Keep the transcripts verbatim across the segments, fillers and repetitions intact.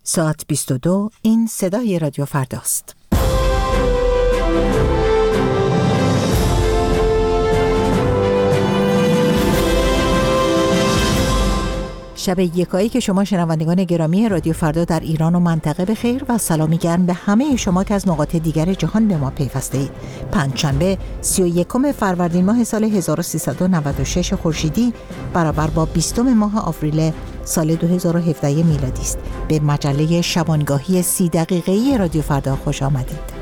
ساعت بیست و دو، این صدای رادیو فرداست. شب یکایی که شما شنوندگان گرامی رادیو فردا در ایران و منطقه به خیر و سلامی گرم به همه شما که از نقاط دیگر جهان به ما پیوسته اید. پنجشنبه سی و یکم فروردین ماه سال هزار و سیصد و نود و شش خورشیدی برابر با بیستم ماه آوریل سال دو هزار و هفده میلادی است. به مجله شبانگاهی سی دقیقه‌ای رادیو فردا خوش آمدید.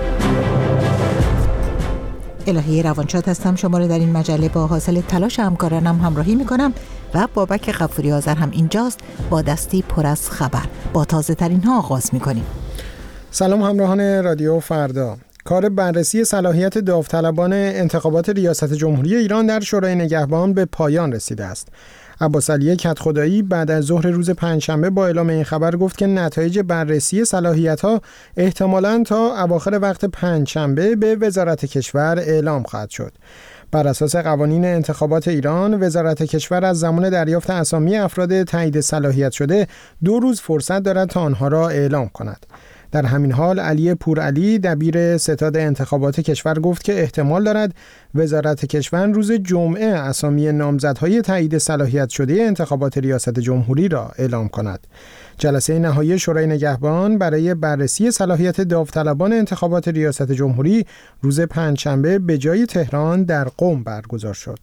الهی روانشاد هستم، شما رو در این مجله با حاصل تلاش همکارانم همراهی میکنم و بابک غفوری آذر هم اینجاست با دستی پر از خبر. با تازه ترین ها آغاز میکنیم. سلام همراهان رادیو فردا. کار بررسی صلاحیت داوطلبان انتخابات ریاست جمهوری ایران در شورای نگهبان به پایان رسیده است. عباس علی کدخدایی بعد از ظهر روز پنجشنبه با اعلام این خبر گفت که نتایج بررسی صلاحیت‌ها احتمالاً تا اواخر وقت پنجشنبه به وزارت کشور اعلام خواهد شد. بر اساس قوانین انتخابات ایران، وزارت کشور از زمان دریافت اسامی افراد تایید صلاحیت شده دو روز فرصت دارد تا آنها را اعلام کند. در همین حال علی پورعلی دبیر ستاد انتخابات کشور گفت که احتمال دارد وزارت کشور روز جمعه اسامی نامزدهای تایید صلاحیت شده انتخابات ریاست جمهوری را اعلام کند. جلسه نهایی شورای نگهبان برای بررسی صلاحیت داوطلبان انتخابات ریاست جمهوری روز پنجشنبه به جای تهران در قم برگزار شد.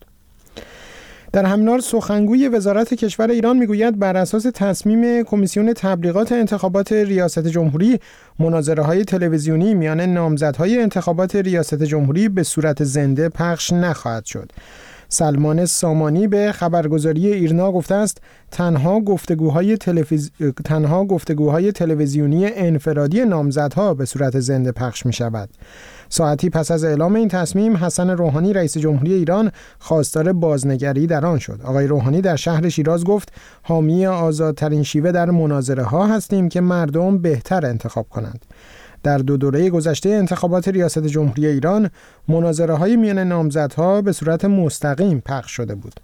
در همین حال سخنگوی وزارت کشور ایران میگوید بر اساس تصمیم کمیسیون تبلیغات انتخابات ریاست جمهوری، مناظره‌های تلویزیونی میان نامزدهای انتخابات ریاست جمهوری به صورت زنده پخش نخواهد شد. سلمان سامانی به خبرگزاری ایرنا گفته است تنها گفتگوهای تلویز... تنها گفتگوهای تلویزیونی انفرادی نامزدها به صورت زنده پخش می شود. ساعتی پس از اعلام این تصمیم، حسن روحانی رئیس جمهوری ایران خواستار بازنگری در آن شد. آقای روحانی در شهر شیراز گفت حامی آزادترین شیوه در مناظره ها هستیم که مردم بهتر انتخاب کنند. در دو دوره گذشته انتخابات ریاست جمهوری ایران، مناظره‌های میان نامزدها به صورت مستقیم پخش شده بود.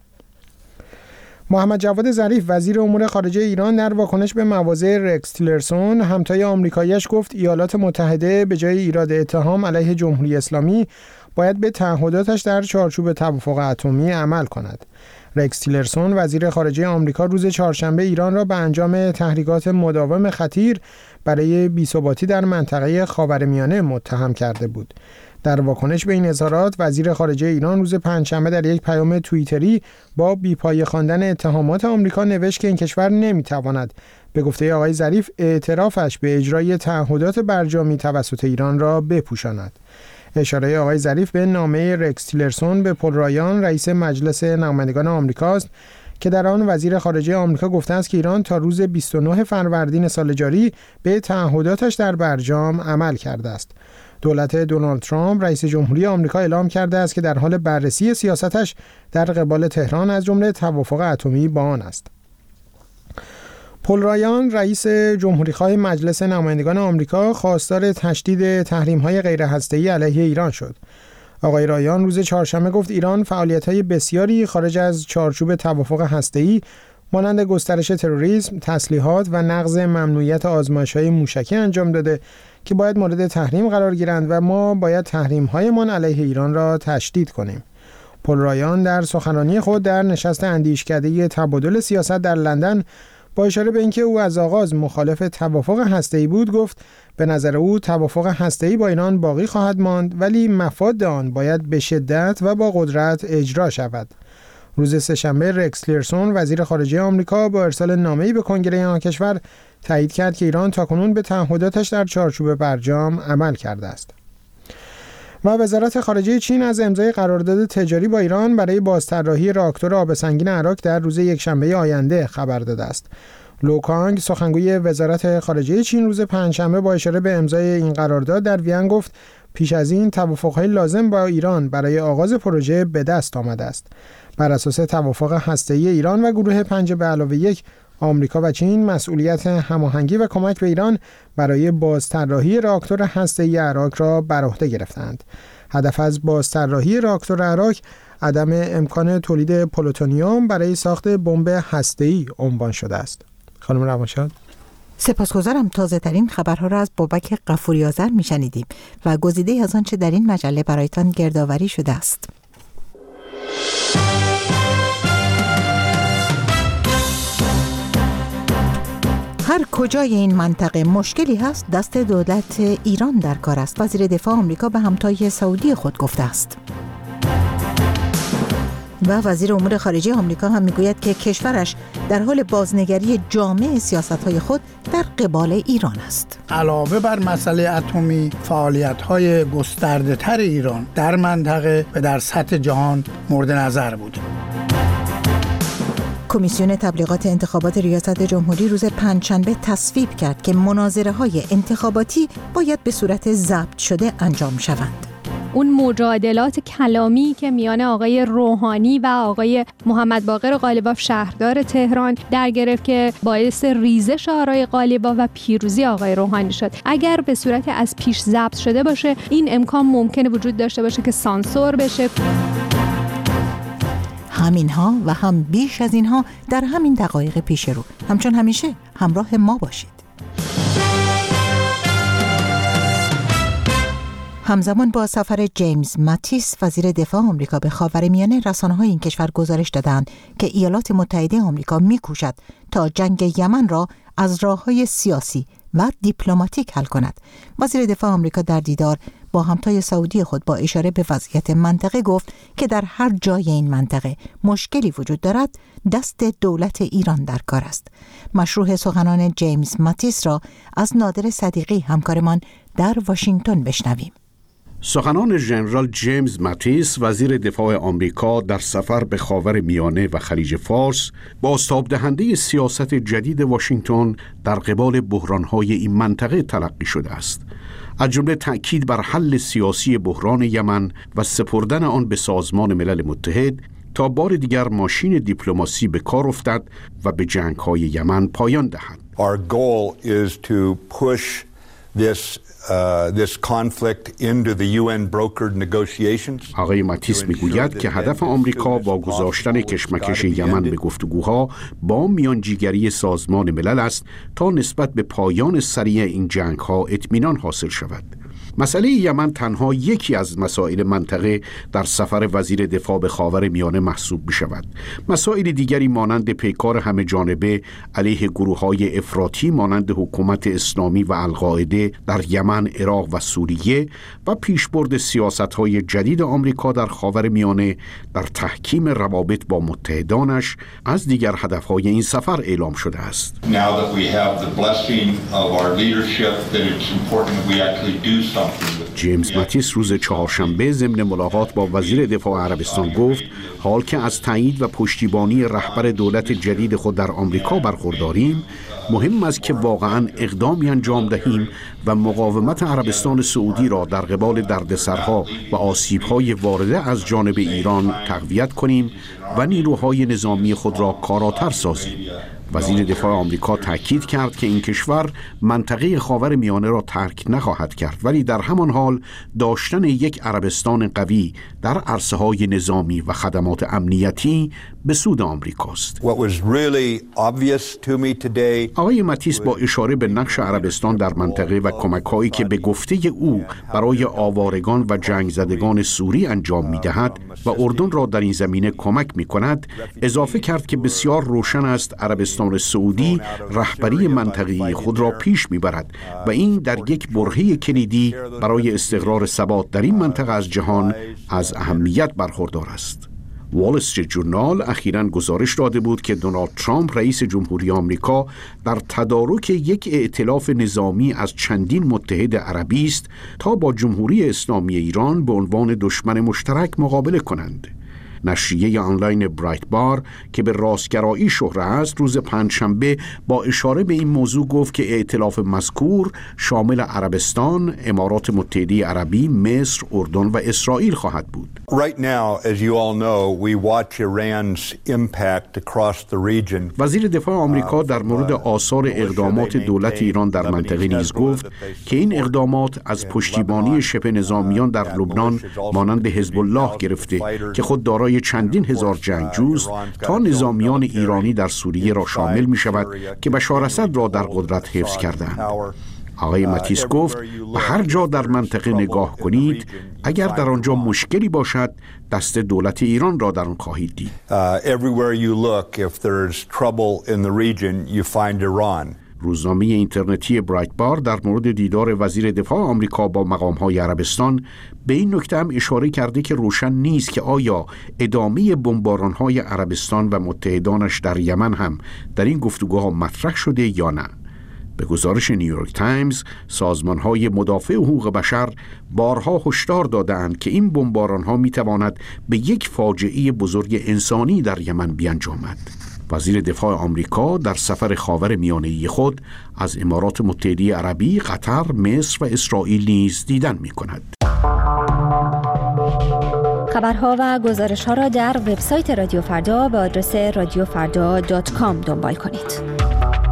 محمد جواد ظریف وزیر امور خارجه ایران در واکنش به مواضع رکس تیلرسون همتای آمریکایی‌اش گفت ایالات متحده به جای ایراد اتهام علیه جمهوری اسلامی باید به تعهداتش در چارچوب توافق اتمی عمل کند. رکس تیلرسون وزیر خارجه آمریکا روز چهارشنبه ایران را به انجام تحریکات مداوم خطیر برای بی‌ثباتی در منطقه خاورمیانه متهم کرده بود. در واکنش به این اظهارات، وزیر خارجه ایران روز پنجشنبه در یک پیام توییتری با بی‌پایه خواندن اتهامات آمریکا نوشت که این کشور نمی‌تواند به گفته آقای ظریف اعترافش به اجرای تعهدات برجامی توسط ایران را بپوشاند. اشاره آقای ظریف به نامه رکس تیلرسون به پل رایان رئیس مجلس نمایندگان آمریکاست که در آن وزیر خارجه آمریکا گفته است که ایران تا روز بیست و نه فروردین سال جاری به تعهداتش در برجام عمل کرده است. دولت دونالد ترامپ رئیس جمهوری آمریکا اعلام کرده است که در حال بررسی سیاستش در قبال تهران از جمله توافق اتمی با آن است. پل رایان رئیس جمهوری‌خواه مجلس نمایندگان آمریکا خواستار تشدید تحریم‌های غیرهسته‌ای علیه ایران شد. آقای رایان روز چهارشنبه گفت ایران فعالیت‌های بسیاری خارج از چارچوب توافق هسته‌ای مانند گسترش تروریسم، تسلیحات و نقض ممنوعیت آزمایش‌های موشکی انجام داده که باید مورد تحریم قرار گیرند و ما باید تحریم‌هایمان علیه ایران را تشدید کنیم. پل رایان در سخنرانی خود در نشست اندیشکده تبادل سیاست در لندن با اشاره به اینکه او از آغاز مخالف توافق هسته‌ای بود گفت به نظر او توافق هسته‌ای با ایران باقی خواهد ماند ولی مفاد آن باید به شدت و با قدرت اجرا شود. روز سه‌شنبه رکس تیلرسون وزیر خارجه آمریکا با ارسال نامه‌ای به کنگره آن کشور تایید کرد که ایران تاکنون به تعهداتش در چارچوب برجام عمل کرده است. و وزارت خارجه چین از امضای قرارداد تجاری با ایران برای بازطراحی راکتور آب سنگین عراق در روز یکشنبه آینده خبر داده است. لو کانگ سخنگوی وزارت خارجه چین روز پنجشنبه با اشاره به امضای این قرارداد در وین گفت پیش از این توافق‌های لازم با ایران برای آغاز پروژه به دست آمده است. بر اساس توافق هسته‌ای ایران و گروه پنج به علاوه یک، آمریکا و چین مسئولیت هماهنگی و کمک به ایران برای بازطراحی راکتور هسته‌ای عراق را بر عهده گرفتند. هدف از بازطراحی راکتور عراق عدم امکان تولید پلوتونیوم برای ساخت بمب هسته‌ای عنوان شده است. خانم روانشاد. سپاسگزارم. تازه ترین خبرها را از بابک غفوری آذر میشنیدیم و گزیده از آنچه در این مجله برایتان گردآوری شده است. هر کجای این منطقه مشکلی هست، دست دولت ایران در کار است. وزیر دفاع آمریکا به همتای سعودی خود گفته است. و وزیر امور خارجه آمریکا هم میگوید که کشورش در حال بازنگری جامع سیاست‌های خود در قبال ایران است. علاوه بر مسئله اتمی، فعالیت‌های گسترده‌تر ایران در منطقه و در سطح جهان مورد نظر بود. کمیسیون تبلیغات انتخابات ریاست جمهوری روز پنجشنبه تصویب کرد که مناظره‌های انتخاباتی باید به صورت ضبط شده انجام شوند. اون مجادلات کلامی که میان آقای روحانی و آقای محمد باقر قالیباف شهردار تهران در گرفت که باعث ریزش آرای قالیباف و پیروزی آقای روحانی شد، اگر به صورت از پیش ضبط شده باشه، این امکان ممکنه وجود داشته باشه که سانسور بشه. همینها و هم بیش از اینها در همین دقایق پیش رو. همچون همیشه همراه ما باشید. همزمان با سفر جیمز ماتیس وزیر دفاع آمریکا به خاورمیانه، رسانه‌های این کشور گزارش دادند که ایالات متحده آمریکا می‌کوشد تا جنگ یمن را از راه‌های سیاسی و دیپلماتیک حل کند. وزیر دفاع آمریکا در دیدار با همتای سعودی خود با اشاره به وضعیت منطقه گفت که در هر جای این منطقه مشکلی وجود دارد، دست دولت ایران در کار است. مشروح سخنان جیمز ماتیس را از نادر صدیقی همکارمان در واشنگتن بشنویم. سخنان ژنرال جیمز ماتیس وزیر دفاع آمریکا در سفر به خاورمیانه و خلیج فارس بازتاب دهنده سیاست جدید واشنگتن در قبال بحران‌های این منطقه تلقی شده است، از جمله تأکید بر حل سیاسی بحران یمن و سپردن آن به سازمان ملل متحد تا بار دیگر ماشین دیپلماسی به کار افتد و به جنگ‌های یمن پایان دهد. Our goal is to push this Uh, this conflict into the U N brokered negotiations. آقای ماتیس میگوید که هدف آمریکا با گذاشتن کشمکش یمن به گفتگوها با میانجیگری سازمان ملل است تا نسبت به پایان سریع این جنگ‌ها اطمینان حاصل شود. مسئله یمن تنها یکی از مسائل منطقه در سفر وزیر دفاع به خاورمیانه محسوب می‌شود. مسائل دیگری مانند پیکار همه جانبه علیه گروه‌های افراطی مانند حکومت اسلامی و القاعده در یمن، عراق و سوریه و پیشبرد سیاست‌های جدید آمریکا در خاورمیانه در تحکیم روابط با متحدانش از دیگر هدف‌های این سفر اعلام شده است. جیمز ماتیس روز چهارشنبه ضمن ملاقات با وزیر دفاع عربستان گفت حال که از تایید و پشتیبانی رهبر دولت جدید خود در آمریکا برخورداریم، مهم است که واقعاً اقدامی انجام دهیم و مقاومت عربستان سعودی را در قبال دردسرها و آسیب‌های وارده از جانب ایران تقویت کنیم و نیروهای نظامی خود را کارآتر سازیم. وزیر دفاع آمریکا تاکید کرد که این کشور منطقه خاورمیانه را ترک نخواهد کرد، ولی در همان حال داشتن یک عربستان قوی در عرصه‌های نظامی و خدمات امنیتی به سود آمریکاست. really آقای ماتیس با اشاره به نقش عربستان در منطقه و کمک‌هایی که به گفته او برای آوارگان و جنگ زدگان سوری انجام می‌دهد و اردن را در این زمینه کمک می‌کند، اضافه کرد که بسیار روشن است عربستان سعودی رهبری منطقه‌ای خود را پیش می‌برد و این در یک برهه کلیدی برای استقرار ثبات در این منطقه از جهان از اهمیت برخوردار است. وال استریت جورنال اخیراً گزارش داده بود که دونالد ترامپ رئیس جمهوری آمریکا در تدارک یک ائتلاف نظامی از چندین متحد عربی است تا با جمهوری اسلامی ایران به عنوان دشمن مشترک مقابله کنند. نشریه آنلاین برایت بار که به راستگرایی شهره است روز پنجشنبه با اشاره به این موضوع گفت که ائتلاف مذکور شامل عربستان، امارات متحده عربی، مصر، اردن و اسرائیل خواهد بود. Right now, as you all know, we watch Iran's impact across the region. وزیر دفاع آمریکا در مورد آثار اقدامات دولت ایران در منطقه نیز گفت که این اقدامات از پشتیبانی شبه نظامیان در لبنان مانند حزب الله گرفته که خود دارای برای چندین هزار جنگجوز تا نظامیان ایرانی در سوریه را شامل می شود که بشار اسد را در قدرت حفظ کردند. آقای ماتیس گفت به هر جا در منطقه نگاه کنید، اگر در آنجا مشکلی باشد دست دولت ایران را در آن خواهید دید. روزنامه اینترنتی برایت بار در مورد دیدار وزیر دفاع آمریکا با مقام‌های عربستان به این نکته هم اشاره کرده که روشن نیست که آیا ادامه بمباران‌های عربستان و متحدانش در یمن هم در این گفتگوها مطرح شده یا نه. به گزارش نیویورک تایمز، سازمان‌های مدافع حقوق بشر بارها هشدار داده‌اند که این بمباران‌ها می‌تواند به یک فاجعه بزرگ انسانی در یمن بیانجامد. وزیر دفاع آمریکا در سفر خاور میانه‌ای خود از امارات متحده عربی، قطر، مصر و اسرائیل نیز دیدن می‌کند. خبرها و گزارش‌ها را در وبسایت رادیو فردا به آدرس رادیو فردا دات کام دنبال کنید.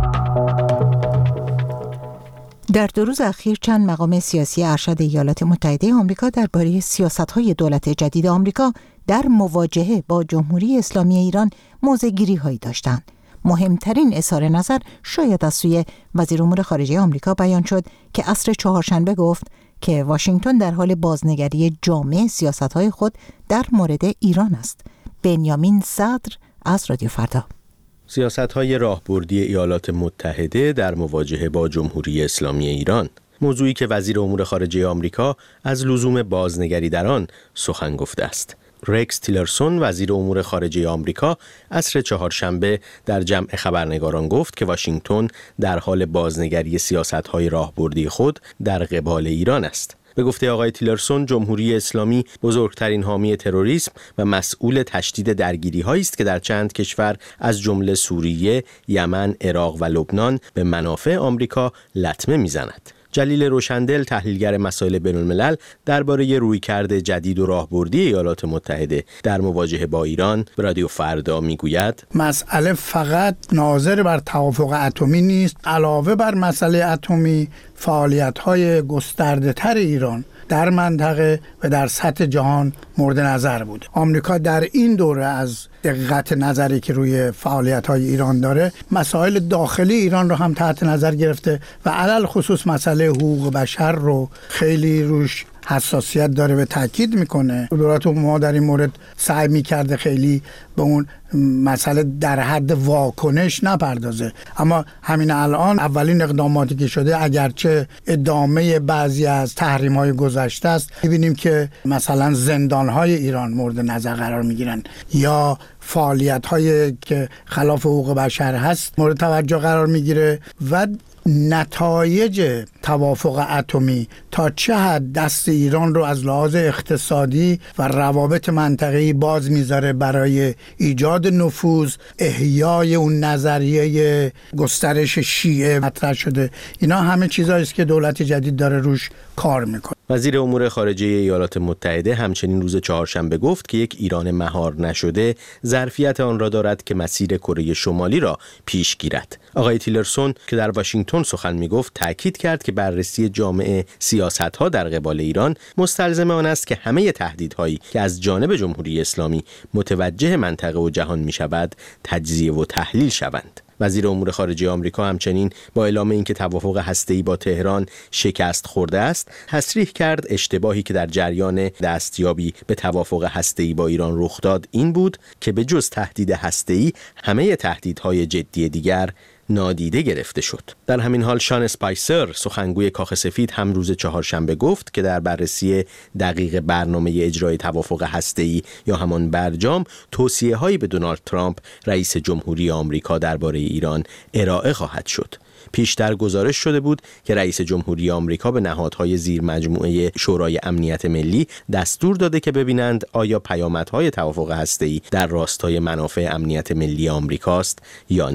در دو روز اخیر چند مقام سیاسی ارشد ایالات متحده آمریکا درباره سیاست‌های دولت جدید آمریکا در مواجهه با جمهوری اسلامی ایران موضع‌گیری‌هایی داشتند. مهمترین اظهار نظر شاید از سوی وزیر امور خارجه آمریکا بیان شد که عصر چهارشنبه گفت که واشنگتن در حال بازنگری جامع سیاست‌های خود در مورد ایران است. بنیامین صدر از رادیو فردا. سیاست‌های راهبردی ایالات متحده در مواجهه با جمهوری اسلامی ایران، موضوعی که وزیر امور خارجه آمریکا از لزوم بازنگری در آن سخن گفته است. رکس تیلرسون وزیر امور خارجه آمریکا عصر چهارشنبه در جمع خبرنگاران گفت که واشنگتن در حال بازنگری سیاست‌های راهبردی خود در قبال ایران است. به گفته آقای تیلرسون، جمهوری اسلامی بزرگترین حامی تروریسم و مسئول تشدید درگیری‌هایی است که در چند کشور از جمله سوریه، یمن، عراق و لبنان به منافع آمریکا لطمه می‌زند. جلیل روشندل، تحلیلگر مسائل بین‌الملل، درباره رویکرد جدید و راهبردی ایالات متحده در مواجهه با ایران به رادیو فردا میگوید مسئله فقط ناظر بر توافق اتمی نیست، علاوه بر مسئله اتمی فعالیت‌های گسترده‌تر ایران در منطقه و در سطح جهان مورد نظر بود. آمریکا در این دوره از دقت نظری که روی فعالیت‌های ایران داره، مسائل داخلی ایران رو هم تحت نظر گرفته و علل خصوص مسئله حقوق بشر رو خیلی روش حساسیت داره و تاکید میکنه. دولت ما در این مورد سعی میکرده خیلی به اون مسئله در حد واکنش نپردازه، اما همین الان اولین اقداماتی که شده، اگرچه ادامه بعضی از تحریم‌های گذشته است، می‌بینیم که مثلا زندان‌های ایران مورد نظر قرار می‌گیرن یا فعالیت‌هایی که خلاف حقوق بشر هست مورد توجه قرار می‌گیره و نتایج توافق اتمی تا چه حد دست ایران رو از لحاظ اقتصادی و روابط منطقه‌ای باز میذاره برای ایجاد نفوذ، احیای اون نظریه گسترش شیعه مطرح شده. اینا همه چیزایی است که دولت جدید داره روش کار میکنه. وزیر امور خارجه ایالات متحده همچنین روز چهارشنبه گفت که یک ایران مهار نشده ظرفیت آن را دارد که مسیر کره شمالی را پیش گیرد. آقای تیلرسون که در واشنگتن سخن میگفت تاکید کرد که بررسی جامع سیاست‌ها در قبال ایران مستلزم آن است که همه تهدیدهایی که از جانب جمهوری اسلامی متوجه منطقه و جهان میشود تجزیه و تحلیل شوند. وزیر امور خارجه آمریکا همچنین با اعلام اینکه توافق هسته‌ای با تهران شکست خورده است، تصریح کرد اشتباهی که در جریان دستیابی به توافق هسته‌ای با ایران رخ داد این بود که به جز تهدید هسته‌ای همه تهدیدهای جدی دیگر نادیده گرفته شد. در همین حال شان اسپایسر سخنگوی کاخ سفید هم روز چهارشنبه گفت که در بررسی دقیق برنامه اجرای توافق هسته‌ای یا همان برجام توصیه‌هایی به دونالد ترامپ رئیس جمهوری آمریکا درباره ایران ارائه خواهد شد. پیشتر گزارش شده بود که رئیس جمهوری آمریکا به نهادهای زیر مجموعه شورای امنیت ملی دستور داده که ببینند آیا پیامدهای توافق هسته‌ای در راستای منافع امنیت ملی آمریکاست یا نه.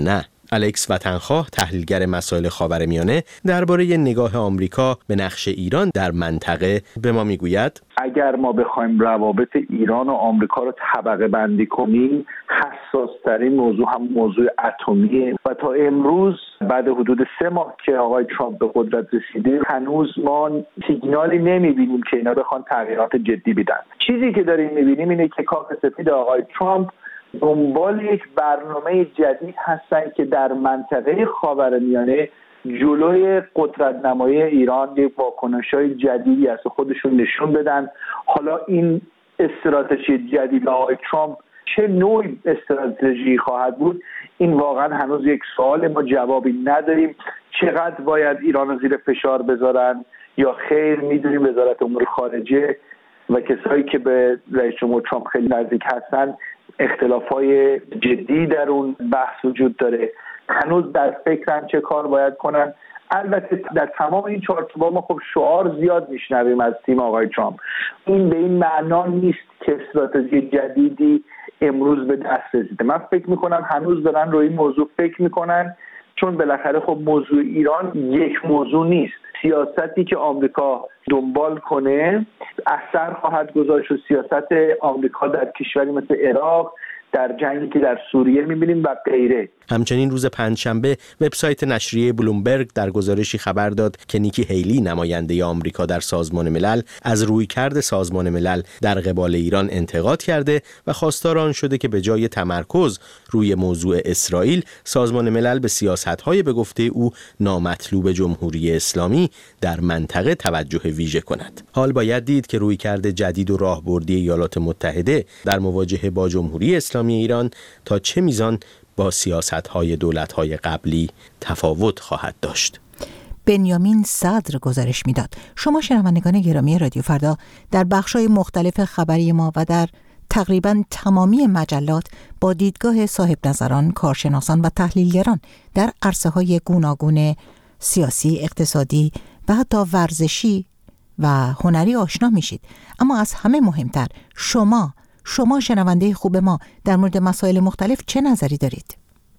الکس وطنخواه، تحلیلگر مسائل خاورمیانه، درباره نگاه آمریکا به نقش ایران در منطقه به ما میگوید: اگر ما بخوایم روابط ایران و آمریکا رو طبقه بندی کنیم، حساس‌ترین موضوع هم موضوع اتمیه و تا امروز بعد حدود سه ماه که آقای ترامپ به قدرت رسیده هنوز ما سیگنالی نمی‌بینیم که اینا بخوان تغییرات جدی بدن. چیزی که داریم می‌بینیم اینه که کاخ سفید آقای ترامپ دنبال یک برنامه جدید هستن که در منطقه خاورمیانه جلوی قدرت نمایی ایران یک واکنش‌های جدیدی از خودشون نشون بدن. حالا این استراتژی جدید آقای ترامپ چه نوع استراتژی خواهد بود، این واقعا هنوز یک سوال، ما جوابی نداریم. چقدر باید ایران رو زیر فشار بذارن یا خیر؟ میدونیم وزارت امور خارجه و کسایی که به رئیس جمهور ترامپ خیلی نزدیک هستن اختلافای جدی در اون بحث وجود داره. هنوز در فکرن چه کار باید کنن. البته در تمام این چارچوب‌ها ما خب شعار زیاد میشنویم از تیم آقای ترامپ. این به این معنا نیست که استراتژی جدیدی امروز به دست رسیده. من فکر میکنم هنوز دارن روی این موضوع فکر میکنن، چون بالاخره خب موضوع ایران یک موضوع نیست. سیاستی که آمریکا دنبال کنه اثر خواهد گذاشت و سیاست آمریکا در کشوری مثل عراق، در جنگی که در سوریه می‌بینیم و غیره. همچنین روز پنجشنبه وبسایت نشریه بلومبرگ در گزارشی خبر داد که نیکی هیلی، نماینده آمریکا در سازمان ملل، از رویکرد سازمان ملل در قبال ایران انتقاد کرده و خواستار آن شده که به جای تمرکز روی موضوع اسرائیل، سازمان ملل به سیاست‌های به گفته او نامطلوب جمهوری اسلامی در منطقه توجه ویژه کند. حال باید دید که رویکرد جدید و راهبردی ایالات متحده در مواجهه با جمهوری اسلامی ایران تا چه میزان با سیاست‌های دولت‌های قبلی تفاوت خواهد داشت. بنیامین صدر گزارش میداد. شما شنوندگان گرامی رادیو فردا در بخش‌های مختلف خبری ما و در تقریباً تمامی مجلات با دیدگاه صاحب نظران، کارشناسان و تحلیلگران در عرصه‌های گوناگون سیاسی، اقتصادی و حتی ورزشی و هنری آشنا میشید. اما از همه مهمتر شما شما شنونده خوب ما در مورد مسائل مختلف چه نظری دارید؟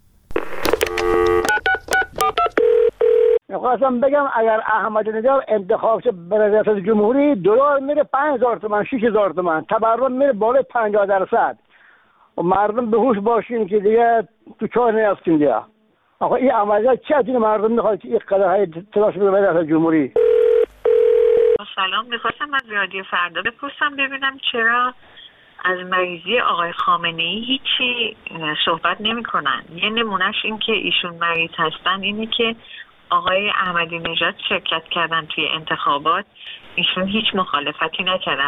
میخواستم بگم اگر احمدی نژاد انتخاب شه به ریاست جمهوری، دلار میره پنج هزار تومان، شش هزار تومان، تورم میره بالای پنجاه درصد و مردم به هوش باشین که دیگه تو چاه نیافتین دیگه. آخه این عملیات چه از این مردم میخواد که این قدرهای تلاش بده به ریاست جمهوری؟ سلام، میخواستم از رادیو فردا بپرسم ببینم چرا از مریضی آقای خامنه‌ای هیچی صحبت نمی‌کنن. یه نمونهش این که ایشون مریض هستن اینه که آقای احمدی نژاد شرکت کردن توی انتخابات، ایشون هیچ مخالفتی نکردن.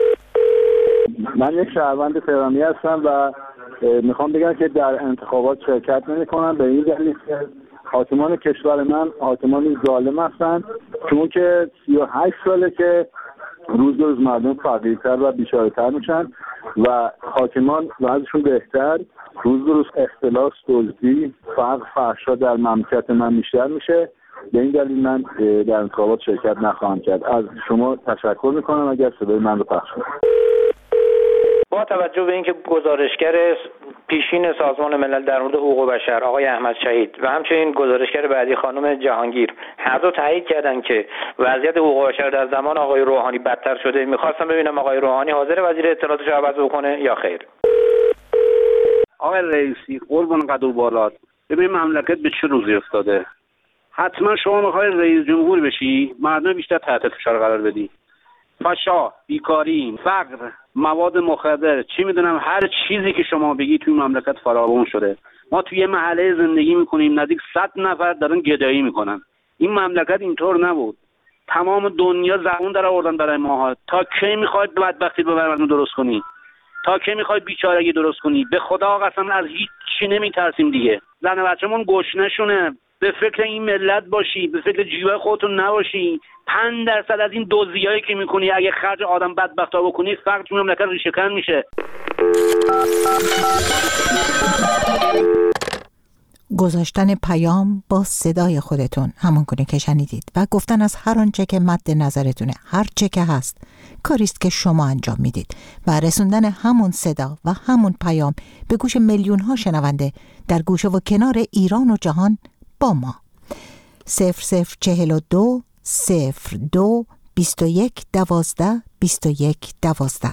من یک شهروند تهرانی هستم و میخوام بگم که در انتخابات شرکت نمی‌کنم به این دلیل که حاکمان کشور من حاکمان ظالم هستن، چون که سی و هشت ساله که روز روز مردم فقیرتر و بیچاره‌تر میشن و حاکمان وضعشون بهتر، روز روز اختلاس، دزدی، فقر، فحشا در مملکت من بیشتر میشه. به این دلیل من در انتخابات شرکت نخواهم کرد. از شما تشکر میکنم اگر صدای من رو پخش کنید. با توجه به اینکه گزارشگر پیشین سازمان ملل در مورد حقوق بشر آقای احمد شهید و همچنین گزارشگر بعدی خانم جهانگیر هر دو تایید کردن که وضعیت حقوق بشر در زمان آقای روحانی بدتر شده، میخواستم ببینم آقای روحانی حاضر وزیر اطلاعاتش رو عوض بکنه یا خیر. آقای رئیسی قربون قد و بالات، ببین مملکت به چه روزی افتاده. حتما شما میخوای رئیس جمهور بشی، مردم بیشتر تحت فشار قرار بدی. فحشا، بیکاری، فقر، مواد مخدر، چی میدونم هر چیزی که شما بگی توی مملکت فراوان شده. ما توی یه محله زندگی میکنیم نزدیک صد نفر دارن گدایی میکنن. این مملکت اینطور نبود. تمام دنیا زبون در آوردن برای ماها. تا کی میخواید بدبختی رو برامون درست کنی؟ تا کی میخواید بیچارگی درست کنی؟ به خدا قسم از هیچ چی نمیترسیم دیگه. زن و بچه‌مون گشنه‌شونه. به فکر این ملت باشی، به فکر جیب خودتون نباشی. پنج درصد از این دزدیایی که میکنی اگه خرج آدم بدبختا بکنی، فقط تو مملکت ریشه‌کن میشه. گذاشتن پیام با صدای خودتون، همون گونه که شنیدید، و گفتن از هر آنچه که مد نظرتونه، هر چه که هست، کاریست که شما انجام میدید و رسوندن همون صدا و همون پیام به گوش میلیون ها شنونده در گوشه و کنار ایران و جهان با ما. صفر صفر چهل و دو صفر دو بیست و یک دوازده بیست و یک دوازده.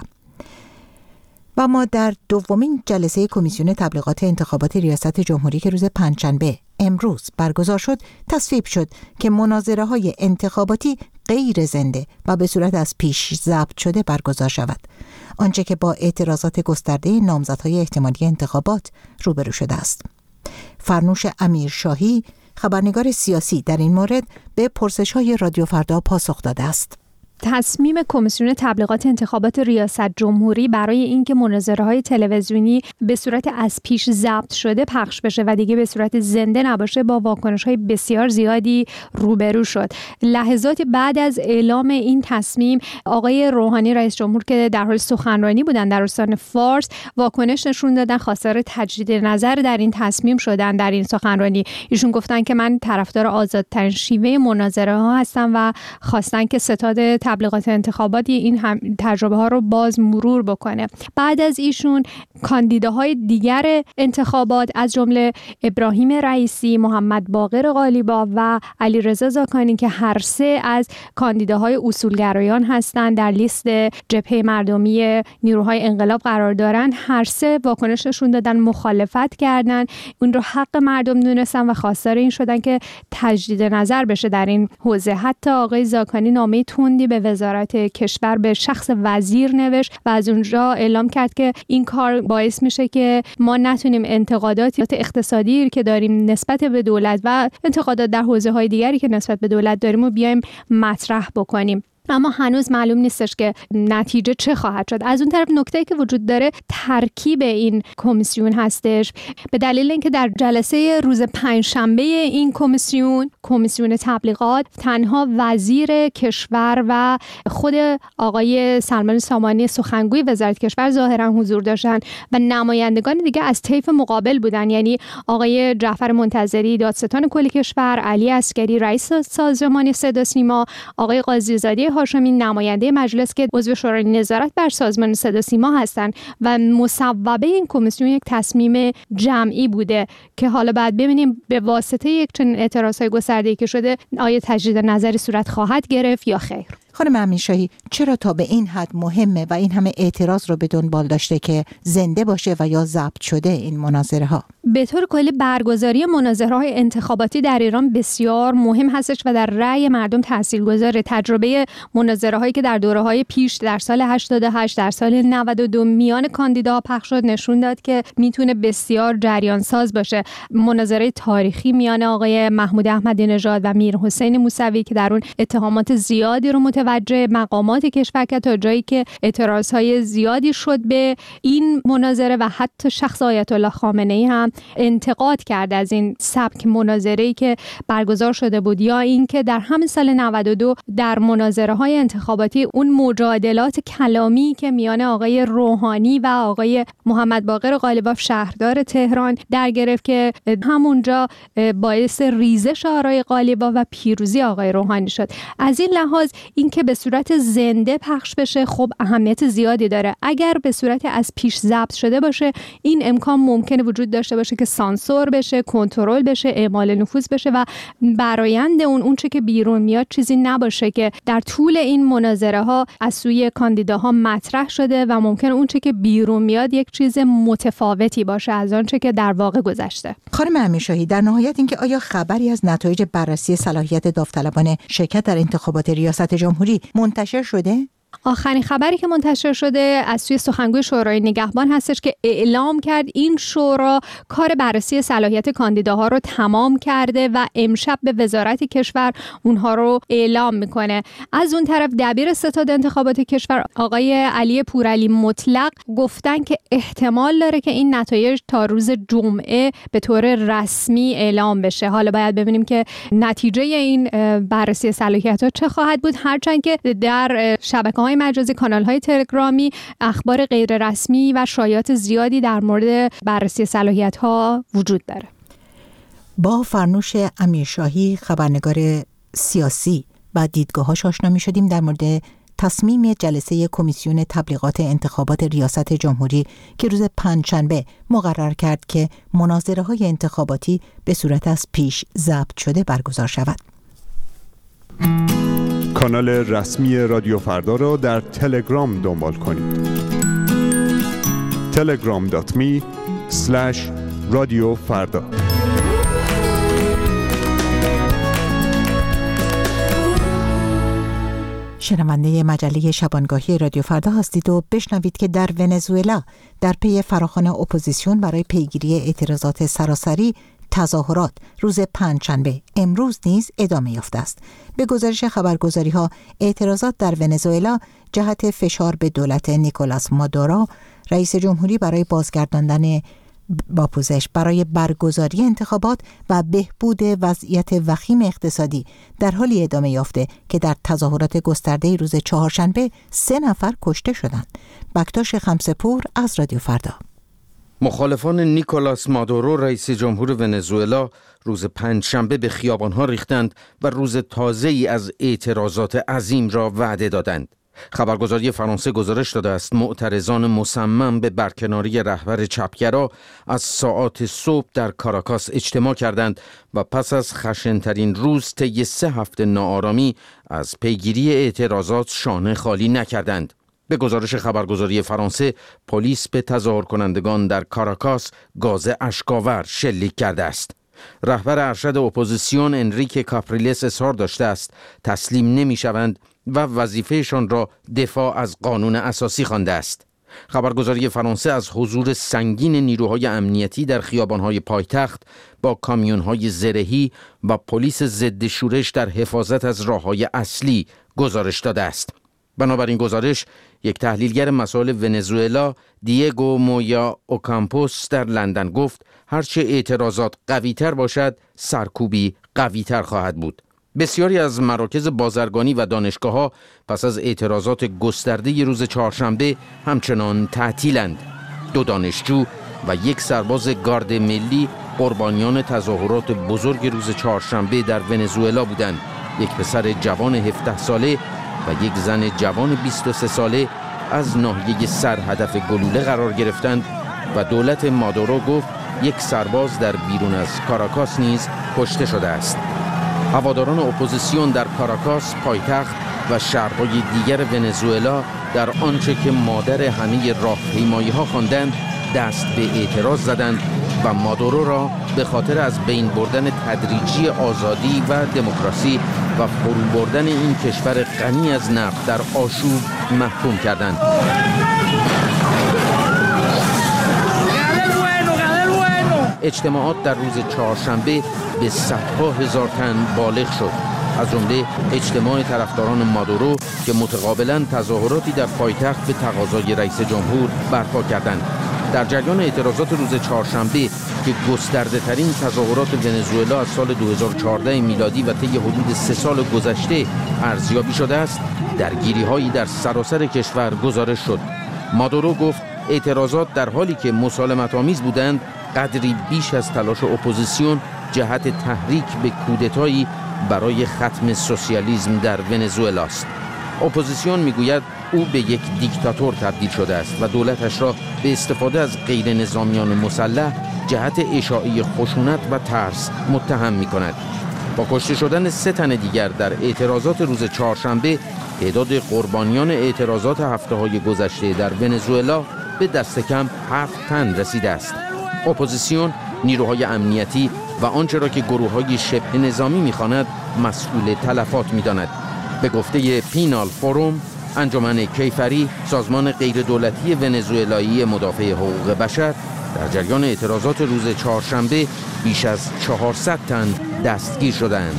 و ما در دومین جلسه کمیسیون تبلیغات انتخابات ریاست جمهوری که روز پنجشنبه امروز برگزار شد تصویب شد که مناظره های انتخاباتی غیر زنده و به صورت از پیش ضبط شده برگزار شود، آنچه که با اعتراضات گسترده نامزدهای احتمالی انتخابات روبرو شده است. فرنوش امیرشاهی، خبرنگار سیاسی، در این مورد به پرسش‌های رادیو فردا پاسخ داده است. تصمیم کمیسیون تبلیغات انتخابات ریاست جمهوری برای اینکه مناظره‌های تلویزیونی به صورت از پیش ضبط شده پخش بشه و دیگه به صورت زنده نباشه با واکنش‌های بسیار زیادی روبرو شد. لحظات بعد از اعلام این تصمیم، آقای روحانی رئیس جمهور که در حال سخنرانی بودن در استان فارس واکنش نشون دادن، خواستار تجدید نظر در این تصمیم شدن. در این سخنرانی ایشون گفتن که من طرفدار آزادترین شیوه مناظره ها هستم و خواستن که ستاد تبلیغات انتخاباتی این هم تجربه ها رو باز مرور بکنه. بعد از ایشون کاندیداهای دیگر انتخابات از جمله ابراهیم رئیسی، محمد باقر قالیباف و علیرضا زاکانی که هر سه از کاندیداهای اصولگرایان هستند در لیست جبهه مردمی نیروهای انقلاب قرار دارن، هر سه واکنش نشون دادن، مخالفت کردن، اون رو حق مردم دونستن و خواستار این شدن که تجدید نظر بشه در این حوزه. حتی آقای زاکانی نامه تندی به وزارت کشور به شخص وزیر نوشت و از اونجا اعلام کرد که این کار باعث میشه که ما نتونیم انتقادات اقتصادی که داریم نسبت به دولت و انتقادات در حوزه‌های دیگری که نسبت به دولت داریم رو بیایم مطرح بکنیم. اما هنوز معلوم نیستش که نتیجه چه خواهد شد. از اون طرف نکته‌ای که وجود داره ترکیب این کمیسیون هستش، به دلیل اینکه در جلسه روز پنجشنبه این کمیسیون کمیسیون تبلیغات تنها وزیر کشور و خود آقای سلمان سامانی سخنگوی وزارت کشور ظاهرا حضور داشتن و نمایندگان دیگه از طیف مقابل بودن، یعنی آقای جعفر منتظری دادستان کل کشور، علی عسکری رئیس سازمان صدا سیما، آقای قاضی زاده هاشمی نماینده مجلس که عضو شورای نظارت بر سازمان صدا سیما هستند و مصوبه این کمیسیون یک تصمیم جمعی بوده که حالا بعد ببینیم به واسطه یک چنین اعتراضهای گسترده‌ای که شده آیا تجدید نظری صورت خواهد گرفت یا خیر. خانم امیرشاهی، چرا تا به این حد مهمه و این همه اعتراض رو به دنبال داشته که زنده باشه و یا ضبط شده این مناظره ها؟ به طور کلی برگزاری مناظره های انتخاباتی در ایران بسیار مهم هستش و در رأی مردم تاثیرگذاره. تجربه مناظره هایی که در دوره های پیش در سال هشتاد و هشت در سال نود و دو میان کاندیداها پخش شد نشون داد که میتونه بسیار جریان ساز باشه. مناظره تاریخی میان آقای محمود احمدی نژاد و میر حسین موسوی که در اون اتهامات زیادی رو متوجه مقامات کشور کرد تا جایی که اعتراضهای زیادی شد به این مناظره و حتی شخص آیت الله خامنه‌ای هم انتقاد کرد از این سبک مناظره‌ای که برگزار شده بود، یا اینکه در همین سال نود و دو در مناظره‌های انتخاباتی اون مجادلات کلامی که میان آقای روحانی و آقای محمد باقر قالیباف شهردار تهران در گرفت که همونجا باعث ریزش آرای قالیباف و پیروزی آقای روحانی شد. از این لحاظ اینکه به صورت زنده پخش بشه خب اهمیت زیادی داره. اگر به صورت از پیش ضبط شده باشه این امکان ممکنه وجود داشته باشه که سانسور بشه، کنترل بشه، اعمال نفوذ بشه و برآیند اون اون چه که بیرون میاد چیزی نباشه که در طول این مناظره ها از سوی کاندیداها مطرح شده و ممکنه اون چه که بیرون میاد یک چیز متفاوتی باشه از آن چه که در واقع گذشته. خانم امیرشاهی، در نهایت اینکه آیا خبری از نتایج بررسی صلاحیت داوطلبان شرکت در انتخابات ریاست جمهوری منتشر شده؟ آخرین خبری که منتشر شده از سوی سخنگوی شورای نگهبان هستش که اعلام کرد این شورا کار بررسی صلاحیت کاندیداها رو تمام کرده و امشب به وزارت کشور اونها رو اعلام میکنه. از اون طرف دبیر ستاد انتخابات کشور آقای علی پورعلی مطلق گفتن که احتمال داره که این نتایج تا روز جمعه به طور رسمی اعلام بشه. حالا باید ببینیم که نتیجه این بررسی صلاحیت‌ها چه خواهد بود، هرچند که در شبکه های مجازی، کانال های تلگرامی اخبار غیر رسمی و شایعات زیادی در مورد بررسی صلاحیت ها وجود داره. با فرنوش امیرشاهی خبرنگار سیاسی و دیدگاه‌هاش آشنا می‌شدیم در مورد تصمیم جلسه کمیسیون تبلیغات انتخابات ریاست جمهوری که روز پنجشنبه مقرر کرد که مناظره‌های انتخاباتی به صورت از پیش ضبط شده برگزار شود. کانال رسمی رادیو فردا را در تلگرام دنبال کنید. تلگرام دات می اسلش رادیو فردا. شنونده مجله شبانگاهی رادیو فردا هستید و بشنوید که در ونزوئلا در پی فراخوان اپوزیسیون برای پیگیری اعتراضات سراسری تظاهرات روز پنجشنبه امروز نیز ادامه یافته است. به گزارش خبرگزاری‌ها اعتراضات در ونزوئلا جهت فشار به دولت نیکولاس مادورو رئیس جمهوری برای بازگرداندن با پوزش برای برگزاری انتخابات و بهبود وضعیت وخیم اقتصادی در حالی ادامه یافته که در تظاهرات گسترده روز چهارشنبه سه نفر کشته شدند. بکتاش خمسه‌پور از رادیو فردا. مخالفان نیکولاس مادورو رئیس جمهور ونزوئلا روز پنجشنبه به خیابان‌ها ریختند و روز تازه‌ای از اعتراضات عظیم را وعده دادند. خبرگزاری فرانسه گزارش داده است معترضان مصمم به برکناری رهبر چپگرا از ساعات صبح در کاراکاس اجتماع کردند و پس از خشن‌ترین روز طی سه هفته ناآرامی از پیگیری اعتراضات شانه خالی نکردند. به گزارش خبرگزاری فرانسه پلیس به تظاهر کنندگان در کاراکاس گاز اشک‌آور شلیک کرده است. رهبر ارشد اپوزیسیون انریک کاپریلس اظهار داشته است تسلیم نمی‌شوند و وظیفهشان را دفاع از قانون اساسی خوانده است. خبرگزاری فرانسه از حضور سنگین نیروهای امنیتی در خیابان‌های پایتخت با کامیون‌های زرهی و پلیس ضد شورش در حفاظت از راه‌های اصلی گزارش داده است. بنابراین گزارش یک تحلیلگر مسائل ونزوئلا دیگو مویا اوکامپوس در لندن گفت هرچه اعتراضات قوی‌تر باشد سرکوبی قوی‌تر خواهد بود. بسیاری از مراکز بازرگانی و دانشگاه‌ها پس از اعتراضات گسترده روز چهارشنبه همچنان تعطیلند. دو دانشجو و یک سرباز گارد ملی قربانیان تظاهرات بزرگ روز چهارشنبه در ونزوئلا بودند. یک پسر جوان هفده ساله و یک زن جوان بیست و سه ساله از ناحیه سر هدف گلوله قرار گرفتند و دولت مادورو گفت یک سرباز در بیرون از کاراکاس نیز کشته شده است. هواداران اپوزیسیون در کاراکاس، پایتخت و شهرهای دیگر ونزوئلا در آنچه که مادر همه راهپیمایی‌ها خواندند دست به اعتراض زدند و مادورو را به خاطر از بین بردن تدریجی آزادی و دموکراسی و فرو بردن این کشور غنی از نفت در آشوب محکوم کردند. اجتماعات در روز چهارشنبه به صدها هزار تن بالغ شد، از جمله اجتماع طرفداران مادورو که متقابلا تظاهراتی در پایتخت به تقاضای رئیس جمهور برپا کردند. در جریان اعتراضات روز چهارشنبه که گسترده ترین تظاهرات ونزوئلا از سال دو هزار و چهارده میلادی و طی حدود سه سال گذشته ارزیابی شده است، درگیری‌هایی در سراسر کشور گزارش شد. مادورو گفت اعتراضات در حالی که مسالمت‌آمیز بودند قدری بیش از تلاش اپوزیسیون جهت تحریک به کودتایی برای ختم سوسیالیسم در ونزوئلا است. اپوزیسیون میگوید او به یک دیکتاتور تبدیل شده است و دولتش را به استفاده از غیر نظامیان مسلح جهت اشاعه خشونت و ترس متهم می‌کند. با کشته شدن سه تن دیگر در اعتراضات روز چهارشنبه، تعداد قربانیان اعتراضات هفته‌های گذشته در ونزوئلا به دست کم هفت تن رسیده است. اپوزیسیون نیروهای امنیتی و آنچه را که گروه‌های شبه نظامی می‌خواند مسئول تلفات می‌داند. به گفته پینال فوروم، انجمن کیفری، سازمان غیردولتی ونزوئلایی مدافع حقوق بشر، در جریان اعتراضات روز چهارشنبه بیش از چهارصد تن دستگیر شدند.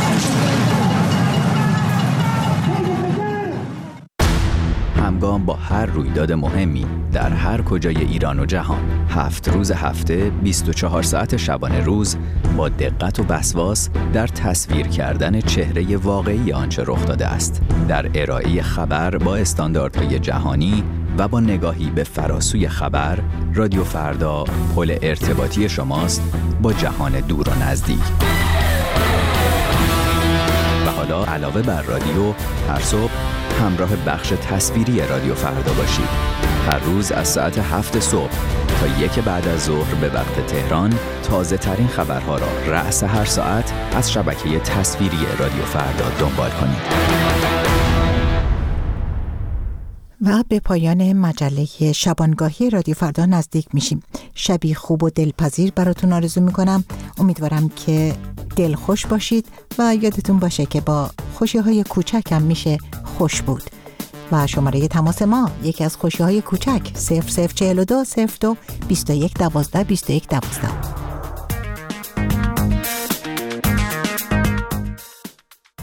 همگام با هر رویداد مهمی در هر کجای ایران و جهان، هفت روز هفته، بیست و چهار ساعت شبانه روز، با دقت و وسواس در تصویر کردن چهره واقعی آنچه رخ داده است، در ارائه خبر با استانداردهای جهانی و با نگاهی به فراسوی خبر، رادیو فردا پل ارتباطی شماست با جهان دور و نزدیک. و حالا علاوه بر رادیو، هر صبح همراه بخش تصویری رادیو فردا باشید. هر روز از ساعت هفت صبح تا یک بعد از ظهر به وقت تهران تازه ترین خبرها را رأس هر ساعت از شبکه تصویری رادیو فردا دنبال کنید. و به پایان مجله شبانگاهی رادیو فردا نزدیک میشیم. شبی خوب و دلپذیر براتون آرزو میکنم. امیدوارم که دلخوش باشید و یادتون باشه که با خوشی‌های کوچک هم میشه خوش بود. و شماره تماس ما یکی از خوشی‌های کوچک صفر صفر چهل و دو صفر دو بیست و یک دوازده بیست و یک دوازده.